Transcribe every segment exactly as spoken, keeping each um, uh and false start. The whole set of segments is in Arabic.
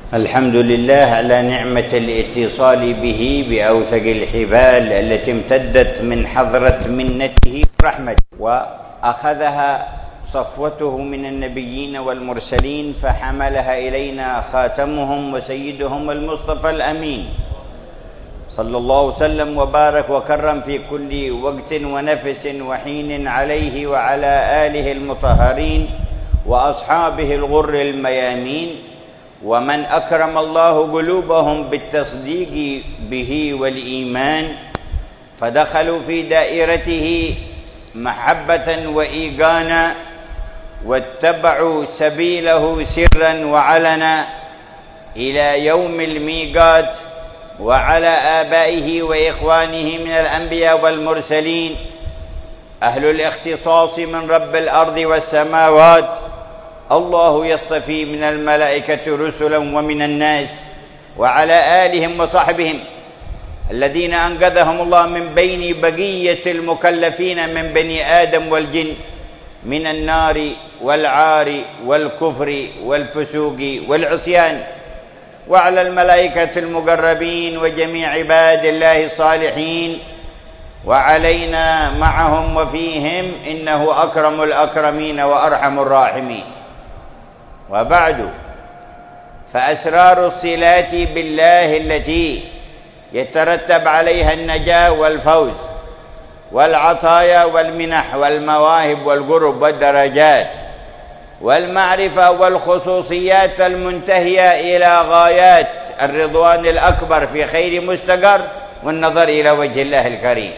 الحمد لله على نعمة الاتصال به بأوثق الحبال التي امتدت من حضرة منته ورحمته، وأخذها صفوته من النبيين والمرسلين فحملها إلينا خاتمهم وسيدهم المصطفى الأمين صلى الله وسلم وبارك وكرم في كل وقت ونفس وحين عليه وعلى آله المطهرين وأصحابه الغر الميامين، ومن أكرم الله قلوبهم بالتصديق به والإيمان فدخلوا في دائرته محبة وإيقانا واتبعوا سبيله سرا وعلنا إلى يوم الميقات، وعلى آبائه وإخوانه من الأنبياء والمرسلين أهل الاختصاص من رب الأرض والسماوات. الله يصطفي من الملائكة رسلا ومن الناس، وعلى آلهم وصحبهم الذين أنقذهم الله من بين بقية المكلفين من بني آدم والجن من النار والعار والكفر والفسوق والعصيان، وعلى الملائكة المقربين وجميع عباد الله الصالحين، وعلينا معهم وفيهم، إنه أكرم الأكرمين وأرحم الراحمين. وبعد، فأسرار الصلات بالله التي يترتب عليها النجاة والفوز والعطايا والمنح والمواهب والقرب والدرجات والمعرفة والخصوصيات المنتهية إلى غايات الرضوان الأكبر في خير مستقر والنظر إلى وجه الله الكريم،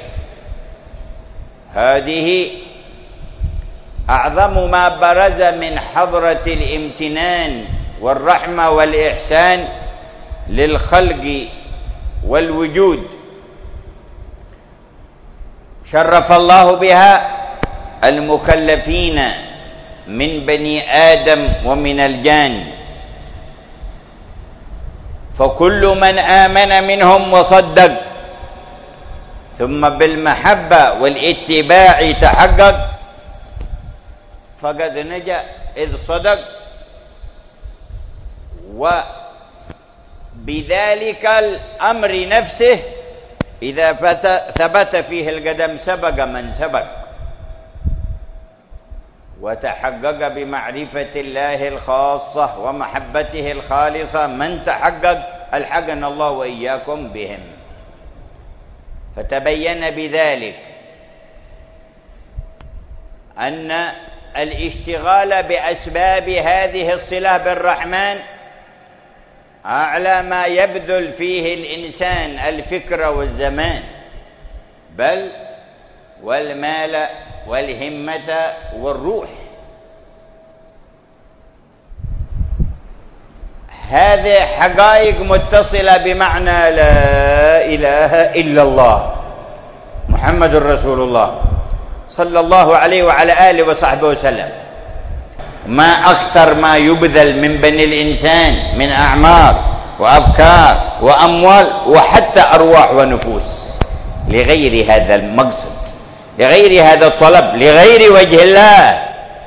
هذه أعظم ما برز من حضرة الامتنان والرحمة والإحسان للخلق والوجود، شرف الله بها المكلفين من بني آدم ومن الجان، فكل من آمن منهم وصدق ثم بالمحبة والاتباع تحقق فقد نجا إذ صدق، وبذلك الأمر نفسه إذا ثبت فيه القدم سبق من سبق، وتحقق بمعرفة الله الخاصة ومحبته الخالصة من تحقق، ألحقنا الله وإياكم بهم. فتبين بذلك أن الاشتغال بأسباب هذه الصلة بالرحمن أعلى ما يبذل فيه الإنسان الفكر والزمان، بل والمال والهمة والروح. هذه حقائق متصلة بمعنى لا إله إلا الله محمد رسول الله صلى الله عليه وعلى آله وصحبه وسلم. ما أكثر ما يبذل من بني الإنسان من أعمار وأفكار وأموال وحتى أرواح ونفوس لغير هذا المقصد، لغير هذا الطلب، لغير وجه الله،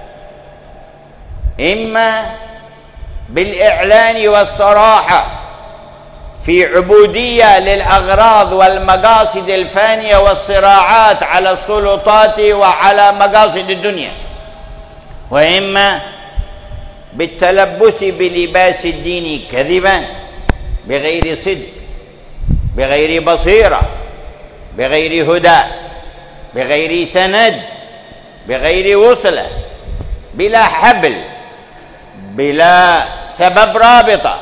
إما بالإعلان والصراحة في عبودية للأغراض والمقاصد الفانية والصراعات على السلطات وعلى مقاصد الدنيا، وإما بالتلبس بلباس الدين كذبا بغير صدق، بغير بصيرة، بغير هدى، بغير سند، بغير وصلة، بلا حبل، بلا سبب رابطة،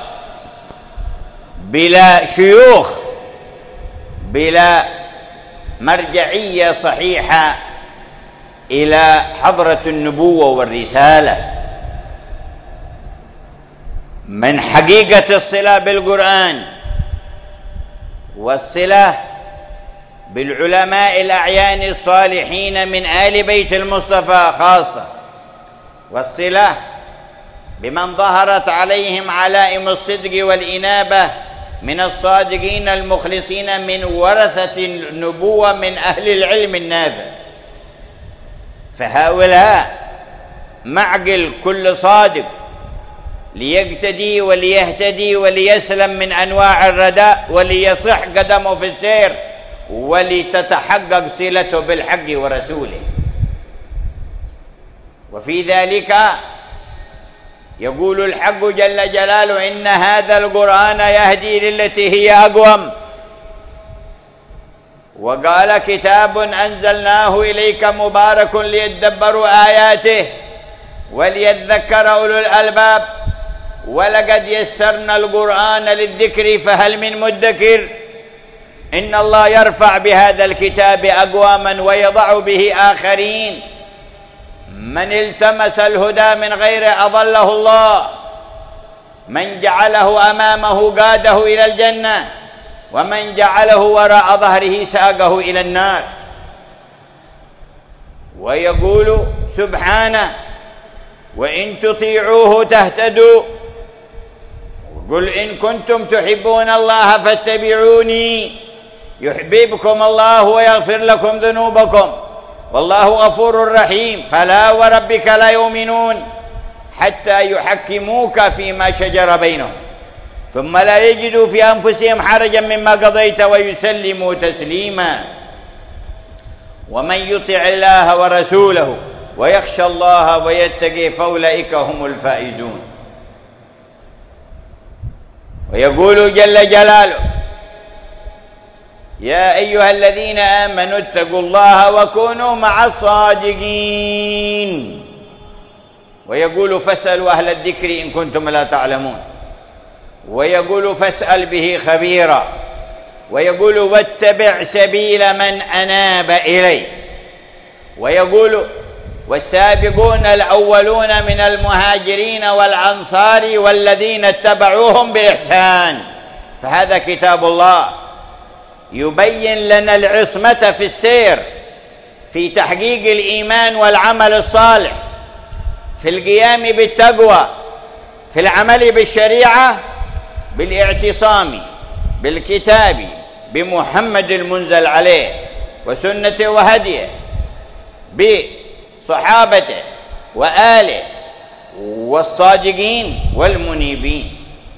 بلا شيوخ، بلا مرجعية صحيحة إلى حضرة النبوة والرسالة. من حقيقة الصلة بالقرآن والصلة بالعلماء الأعيان الصالحين من آل بيت المصطفى خاصة، والصلة بمن ظهرت عليهم علائم الصدق والإنابة من الصادقين المخلصين من ورثة النبوة من أهل العلم النافع، فهؤلاء معقل كل صادق ليقتدي وليهتدي وليسلم من أنواع الرداء وليصح قدمه في السير ولتتحقق صلته بالحق ورسوله. وفي ذلك يقول الحق جل جلاله: إن هذا القرآن يهدي للتي هي أقوم. وقال: كتاب أنزلناه إليك مبارك ليدبروا آياته وليذكر أولو الألباب ولقد يسرنا القرآن للذكر فهل من مدكر. إن الله يرفع بهذا الكتاب أقواما ويضع به آخرين. من التمس الهدى من غير أضله الله. من جعله أمامه قاده إلى الجنة، ومن جعله وراء ظهره ساقه إلى النار. ويقول سبحانه: وإن تطيعوه تهتدوا. قل إن كنتم تحبون الله فاتبعوني يحببكم الله ويغفر لكم ذنوبكم والله غفور رحيم. فلا وربك لا يؤمنون حتى يحكموك فيما شجر بينهم ثم لا يجدوا في أنفسهم حرجا مما قضيت ويسلموا تسليما. ومن يطع الله ورسوله ويخشى الله ويتقي فأولئك هم الفائزون. ويقول جل جلاله: يا أيها الذين آمنوا اتقوا الله وكونوا مع الصادقين. ويقول: فاسألوا أهل الذكر إن كنتم لا تعلمون. ويقول: فاسأل به خبيرا. ويقول: واتبع سبيل من أناب إلي. ويقول: والسابقون الأولون من المهاجرين والأنصار والذين اتبعوهم بإحسان. فهذا كتاب الله يبين لنا العصمة في السير، في تحقيق الإيمان والعمل الصالح، في القيام بالتقوى، في العمل بالشريعة، بالاعتصام بالكتاب بمحمد المنزل عليه وسنته وهديه، بصحابته وآله والصادقين والمنيبين.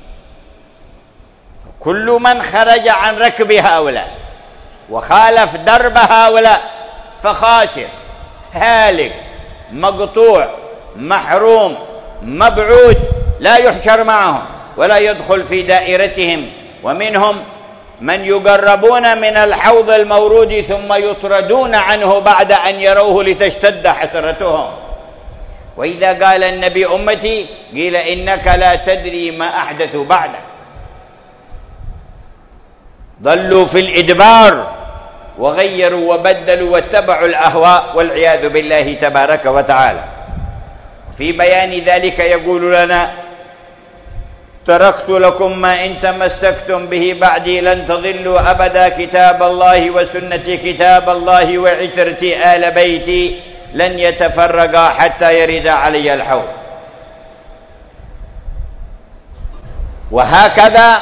كل من خرج عن ركب هؤلاء وخالف درب هؤلاء فخاسر هالك مقطوع محروم مبعود، لا يحشر معهم ولا يدخل في دائرتهم. ومنهم من يقربون من الحوض المورود ثم يطردون عنه بعد أن يروه لتشتد حسرتهم. وإذا قال النبي أمتي قيل إنك لا تدري ما أحدثوا بعدك. ضلوا في الإدبار وغيروا وبدلوا واتبعوا الأهواء والعياذ بالله تبارك وتعالى. في بيان ذلك يقول لنا: تركت لكم ما إن تمسكتم به بعدي لن تضلوا أبدا، كتاب الله وسنتي كتاب الله وعترتي آل بيتي لن يتفرقا حتى يرد علي الحوض. وهكذا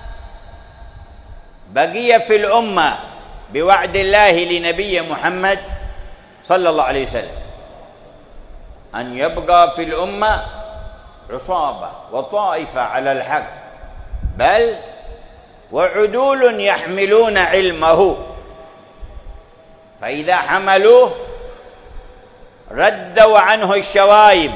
بقي في الأمة بوعد الله لنبي محمد صلى الله عليه وسلم أن يبقى في الأمة عصابة وطائفة على الحق، بل وعدول يحملون علمه، فإذا حملوه ردوا عنه الشوايب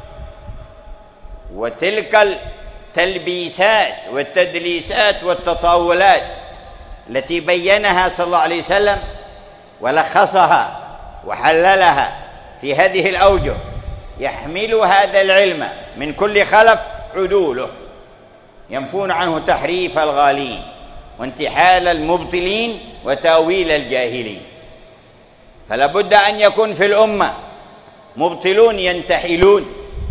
وتلك التلبيسات والتدليسات والتطاولات التي بينها صلى الله عليه وسلم ولخصها وحللها في هذه الأوجه. يحمل هذا العلم من كل خلف عدوله، ينفون عنه تحريف الغالين وانتحال المبطلين وتاويل الجاهلين. فلا بد أن يكون في الأمة مبطلون ينتحلون،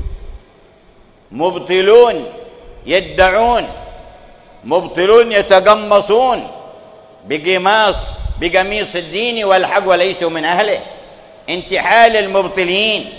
مبطلون يدعون، مبطلون يتقمصون بقماص بقميص الدين والحق وليسوا من أهله، انتحال المبطلين.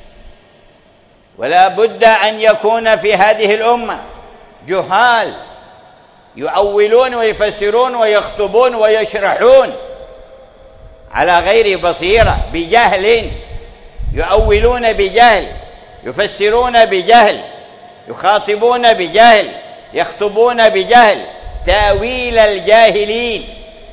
ولا بد أن يكون في هذه الأمة جهال يؤولون ويفسرون ويخطبون ويشرحون على غير بصيرة، بجهل، يؤولون بجهل، يفسرون بجهل، يخاطبون بجهل، يخطبون بجهل، تأويل الجاهلين،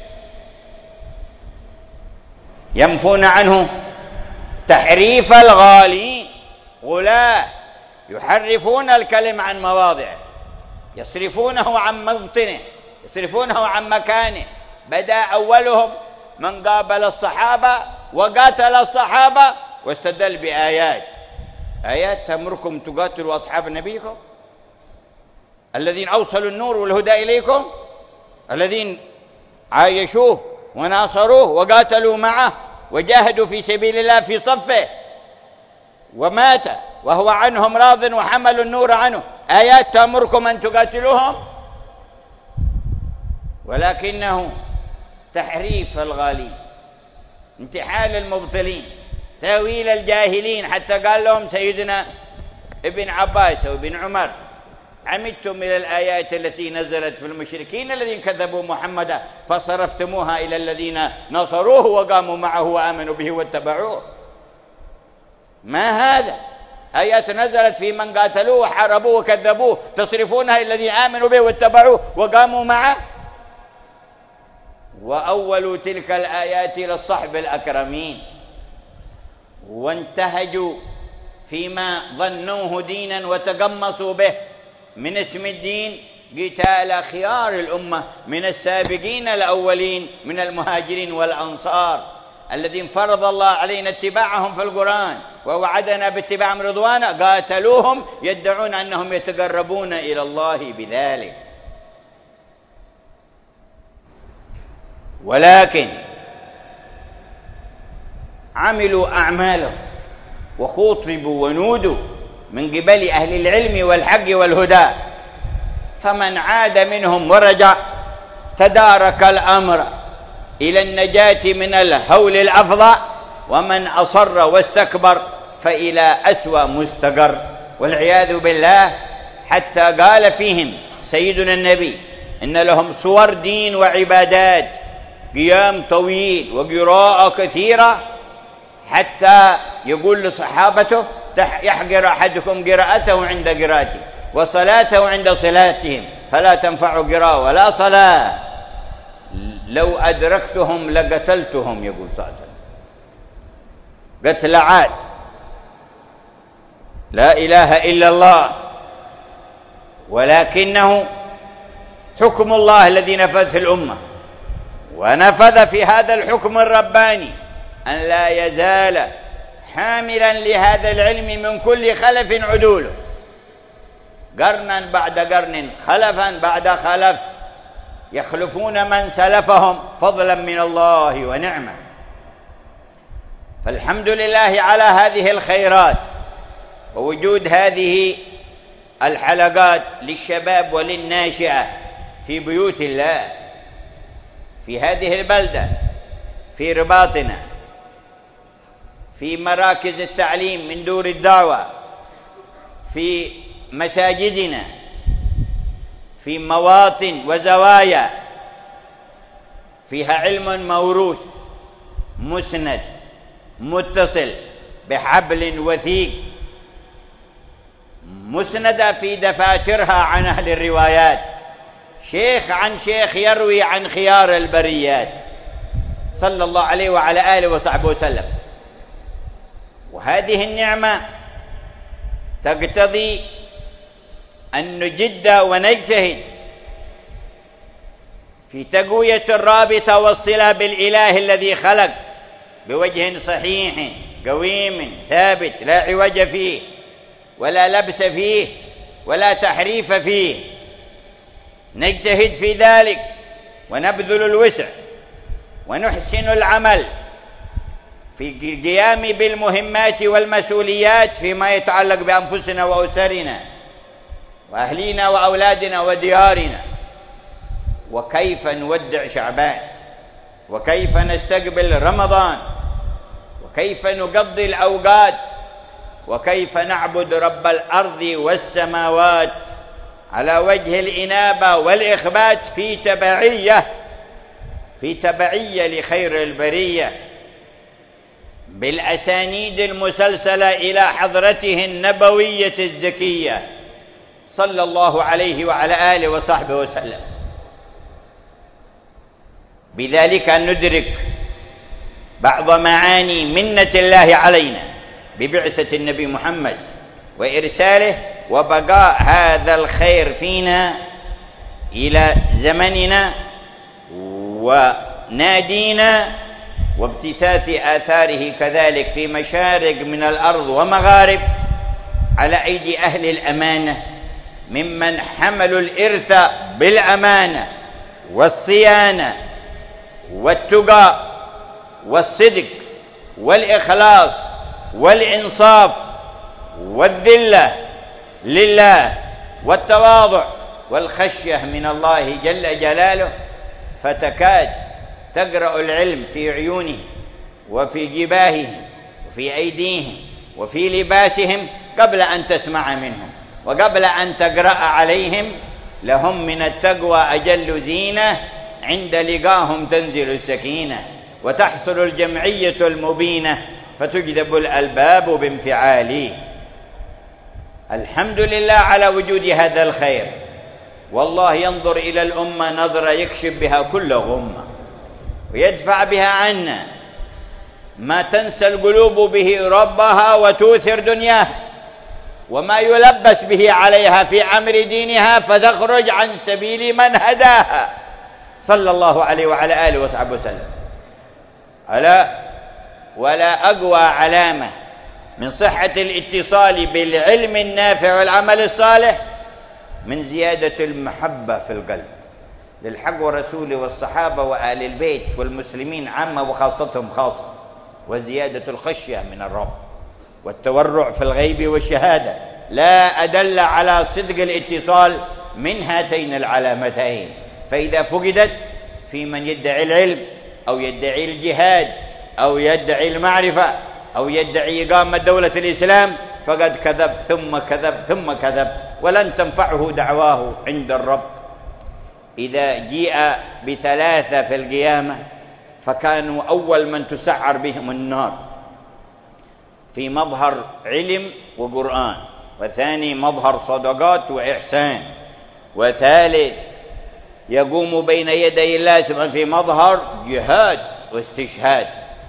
ينفون عنه تحريف الغالين. غلاة يحرفون الكلم عن مواضعه، يصرفونه عن موطنه، يصرفونه عن مكانه. بدأ أولهم من قابل الصحابة وقاتل الصحابة واستدل بآيات، آيات تأمركم تقاتلوا أصحاب نبيكم الذين أوصلوا النور والهدى إليكم، الذين عايشوه وناصروه وقاتلوا معه وجاهدوا في سبيل الله في صفه ومات وهو عنهم راض وحملوا النور عنه. آيات تأمركم أن تقاتلوهم، ولكنه تحريف الغالين، انتحال المبطلين، تأويل الجاهلين. حتى قال لهم سيدنا ابن عباس وابن عمر: عمدتم إلى الآيات التي نزلت في المشركين الذين كذبوا محمدا فصرفتموها إلى الذين نصروه وقاموا معه وآمنوا به واتبعوه. ما هذا؟ آيات نزلت في من قاتلوه وحاربوه وكذبوه تصرفونها إلى الذين آمنوا به واتبعوه وقاموا معه. وأول تلك الآيات للصحب الأكرمين، وانتهجوا فيما ظنوه دينا وتقمصوا به من اسم الدين قتال خيار الأمة من السابقين الأولين من المهاجرين والأنصار الذين فرض الله علينا اتباعهم في القرآن ووعدنا باتباعهم رضوانا. قاتلوهم يدعون أنهم يتقربون إلى الله بذلك، ولكن عملوا أعمالهم وخوطبوا ونودوا من قبل أهل العلم والحق والهدى، فمن عاد منهم ورجع تدارك الأمر إلى النجاة من الهول الأفظع، ومن أصر واستكبر فإلى أسوأ مستقر والعياذ بالله. حتى قال فيهم سيدنا النبي إن لهم صور دين وعبادات، قيام طويل وقراءة كثيرة، حتى يقول لصحابته: يحقر أحدكم قراءته عند قراءته وصلاته عند صلاتهم فلا تنفع قراءة ولا صلاة، لو أدركتهم لقتلتهم. يقول صلى الله عليه وسلم قتل عاد. لا إله إلا الله، ولكنه حكم الله الذي نفذ في الأمة، ونفذ في هذا الحكم الرباني أن لا يزال حاملا لهذا العلم من كل خلف عدوله، قرنا بعد قرن، خلفا بعد خلف، يخلفون من سلفهم فضلا من الله ونعمة. فالحمد لله على هذه الخيرات ووجود هذه الحلقات للشباب وللناشئة في بيوت الله في هذه البلدة، في رباطنا، في مراكز التعليم من دور الدعوة، في مساجدنا، في مواطن وزوايا فيها علم موروث مسند متصل بحبل وثيق، مسندة في دفاترها عن أهل الروايات، شيخ عن شيخ يروي عن خيار البريات صلى الله عليه وعلى آله وصحبه وسلم. وهذه النعمة تقتضي أن نجد ونجتهد في تقوية الرابطة والصلة بالإله الذي خلق بوجه صحيح قويم ثابت لا عوج فيه ولا لبس فيه ولا تحريف فيه. نجتهد في ذلك ونبذل الوسع ونحسن العمل في القيام بالمهمات والمسؤوليات فيما يتعلق بأنفسنا وأسرنا وأهلينا وأولادنا وديارنا. وكيف نودع شعبان، وكيف نستقبل رمضان، وكيف نقضي الأوقات، وكيف نعبد رب الأرض والسماوات على وجه الإنابة والإخبات في تبعية في تبعية لخير البرية بالأسانيد المسلسلة إلى حضرته النبوية الزكية صلى الله عليه وعلى آله وصحبه وسلم. بذلك ندرك بعض معاني منة الله علينا ببعثة النبي محمد وإرساله وبقاء هذا الخير فينا إلى زمننا ونادينا، وابتثاث آثاره كذلك في مشارق من الأرض ومغارب على أيدي أهل الأمانة ممن حملوا الإرث بالأمانة والصيانة والتقى والصدق والإخلاص والإنصاف والذلة لله والتواضع والخشية من الله جل جلاله، فتكاد تقرأ العلم في عيونهم وفي جباههم وفي أيديهم وفي لباسهم قبل أن تسمع منهم وقبل أن تقرأ عليهم. لهم من التقوى أجل زينة، عند لقاهم تنزل السكينة وتحصل الجمعية المبينة فتجذب الألباب بانفعاله. الحمد لله على وجود هذا الخير، والله ينظر إلى الأمة نظرة يكشف بها كل غمة ويدفع بها عنا ما تنسى القلوب به ربها وتؤثر دنياها وما يلبس به عليها في أمر دينها فتخرج عن سبيل من هداها صلى الله عليه وعلى آله وصحبه وسلم. ألا ولا أقوى علامة من صحة الاتصال بالعلم النافع والعمل الصالح من زيادة المحبة في القلب للحق ورسوله والصحابة وآل البيت والمسلمين عامة وخاصتهم خاصة، وزيادة الخشية من الرب والتورع في الغيب والشهادة. لا أدل على صدق الاتصال من هاتين العلامتين، فإذا فقدت في من يدعي العلم أو يدعي الجهاد أو يدعي المعرفة أو يدعي إقامة دولة الإسلام فقد كذب ثم كذب ثم كذب، ولن تنفعه دعواه عند الرب. إذا جيء بثلاثة في القيامة فكانوا أول من تسعر بهم النار في مظهر علم وقرآن، وثاني مظهر صدقات وإحسان، وثالث يقوم بين يدي الله سبحانه في مظهر جهاد واستشهاد.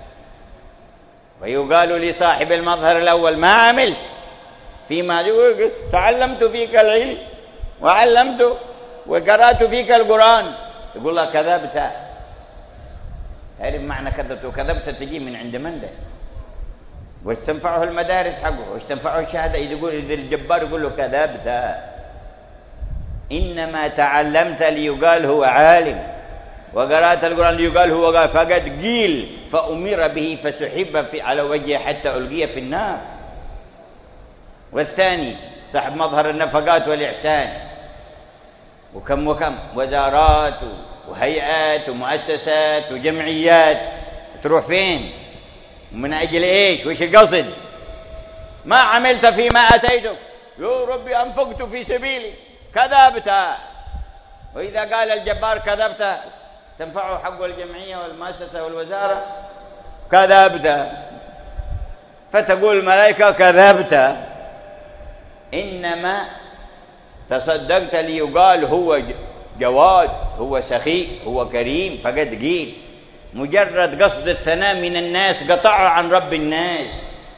ويقال لصاحب المظهر الأول ما عملت فيما تعلمت فيك العلم وعلمت وقرأت فيك القرآن، يقول له كذبت. تعرف معنى كذبت؟ وكذبت تجي من عند من ده؟ وش تنفعه المدارس حقه؟ وش تنفعه الشهادة؟ يقول إذا الجبار يقول له كذبت. إنما تعلمت ليقال هو عالم، وقرأت القرآن ليقال هو قال، فقد قيل فأمر به فسحب في على وجهه حتى ألقي في النار. والثاني صاحب مظهر النفقات والإحسان، وكم وكم وزارات وهيئات ومؤسسات وجمعيات، تروح فين ومن أجل إيش؟ وش القصد؟ ما عملت فيما أتيتك، يا ربي أنفقت في سبيلي، كذبت. وإذا قال الجبار كذبت تنفعه حق الجمعية والمؤسسة والوزارة؟ كذبت. فتقول الملائكة كذبت. إنما تصدقت ليقال هو جواد، هو سخي، هو كريم، فقد قيل. مجرد قصد الثناء من الناس قطعه عن رب الناس.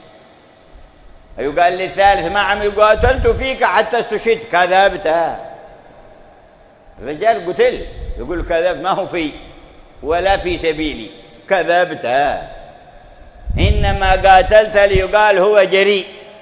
يقال للثالث ما عم قاتلت فيك حتى استشهدت، كذبت. الرجال قتل يقول كذب، ما هو في ولا في سبيلي، كذبت. إنما قاتلت ليقال هو جريء.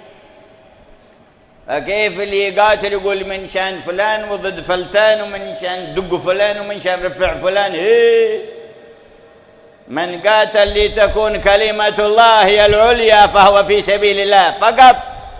فكيف اللي يقاتل يقول من شان فلان وضد فلتان ومن شان دق فلان ومن شان رفع فلان؟ إيه؟ من قاتل لتكون كلمة الله هي العليا فهو في سبيل الله فقط،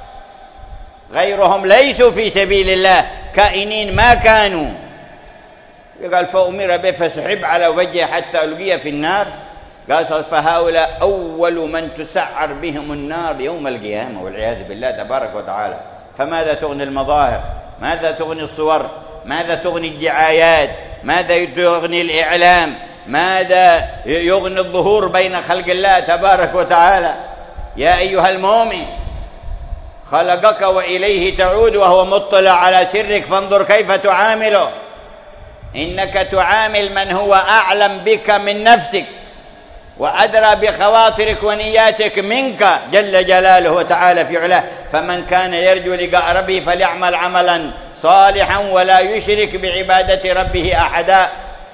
غيرهم ليسوا في سبيل الله كائنين ما كانوا. قال فأمر به فسحب على وجهه حتى ألقي في النار. قال فهؤلاء أول من تسعر بهم النار يوم القيامة والعياذ بالله تبارك وتعالى. فماذا تغني المظاهر؟ ماذا تغني الصور؟ ماذا تغني الدعايات؟ ماذا تغني الإعلام؟ ماذا يغني الظهور بين خلق الله تبارك وتعالى؟ يا أيها المؤمن خلقك وإليه تعود وهو مطلع على سرك، فانظر كيف تعامله. إنك تعامل من هو أعلم بك من نفسك وأدرى بخواطرك ونياتك منك جل جلاله وتعالى في علاه. فمن كان يرجو لقاء ربه فليعمل عملا صالحا ولا يشرك بعبادة ربه أحدا.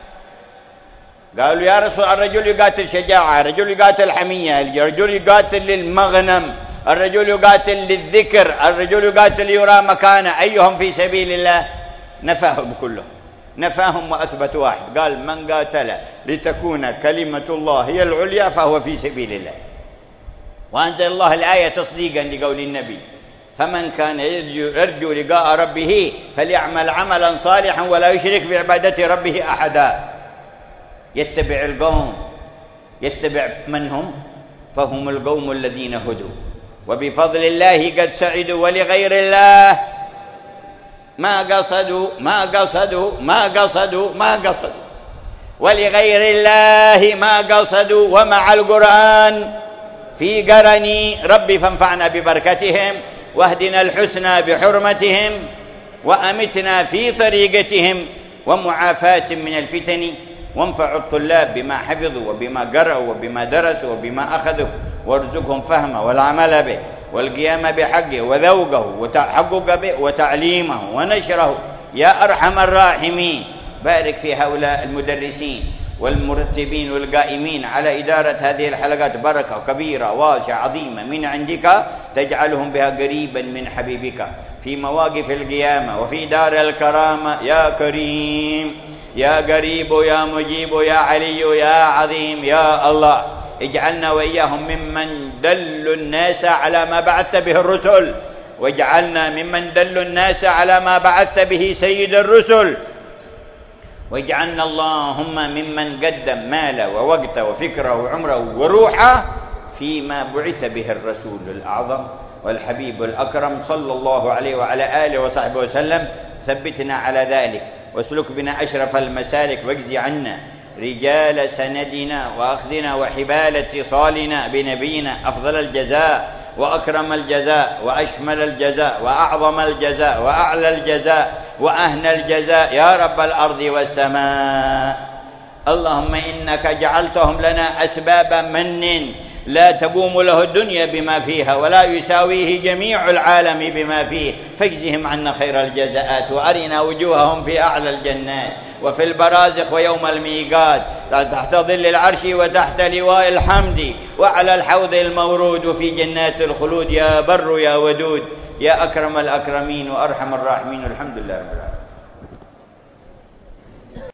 قالوا يا رسول، الرجل يقاتل شجاعة، الرجل يقاتل حمية، الرجل يقاتل للمغنم، الرجل يقاتل للذكر، الرجل يقاتل يرى مكانه، أيهم في سبيل الله؟ نفاهم كلهم، نفاهم وأثبت واحد، قال من قاتل لتكون كلمة الله هي العليا فهو في سبيل الله. وأنزل الله الآية تصديقا لقول النبي: فمن كان يرجو لقاء ربه فليعمل عملا صالحا ولا يشرك بعبادة ربه أحدا. يتبع القوم، يتبع من هم؟ فهم القوم الذين هدوا وبفضل الله قد سعدوا، ولغير الله ما قصدوا ما قصدوا ما قصدوا ما قصدوا ولغير الله ما قصدوا. ومع القرآن في قرني ربي فانفعنا ببركتهم واهدنا الحسنى بحرمتهم وأمتنا في طريقتهم ومعافاة من الفتن، وانفعوا الطلاب بما حفظوا وبما قرأوا وبما درسوا وبما أخذوا، وارزقهم فهمه والعمل به والقيام بحقه وذوقه وتحقق به وتعليمه ونشره يا أرحم الراحمين. بارك في هؤلاء المدرسين والمرتبين والقائمين على إدارة هذه الحلقات، بركة كبيرة واسعة عظيمة من عندك تجعلهم بها قريبا من حبيبك في مواقف القيامة وفي دار الكرامة يا كريم يا قريب يا مجيب يا علي يا عظيم يا الله. اجعلنا وإياهم ممن دلوا الناس على ما بعثت به الرسل، واجعلنا ممن دلوا الناس على ما بعثت به سيد الرسل، واجعلنا اللهم ممن قدم ماله ووقته وفكره وعمره وروحه فيما بعث به الرسول الأعظم والحبيب الأكرم صلى الله عليه وعلى آله وصحبه وسلم. ثبتنا على ذلك واسلك بنا أشرف المسالك، واجزي عنا رجال سندنا وأخذنا وحبال اتصالنا بنبينا أفضل الجزاء وأكرم الجزاء وأشمل الجزاء وأعظم الجزاء وأعلى الجزاء وأهنى الجزاء يا رب الأرض والسماء. اللهم إنك جعلتهم لنا أسباب من لا تقوم له الدنيا بما فيها ولا يساويه جميع العالم بما فيه، فاجزهم عنا خير الجزاءات، وأرنا وجوههم في أعلى الجنات وفي البرازخ ويوم الميقات تحت ظل العرش وتحت لواء الحمد وعلى الحوض المورود وفي جنات الخلود يا بر يا ودود يا أكرم الأكرمين وأرحم الراحمين. الحمد لله رب العالمين.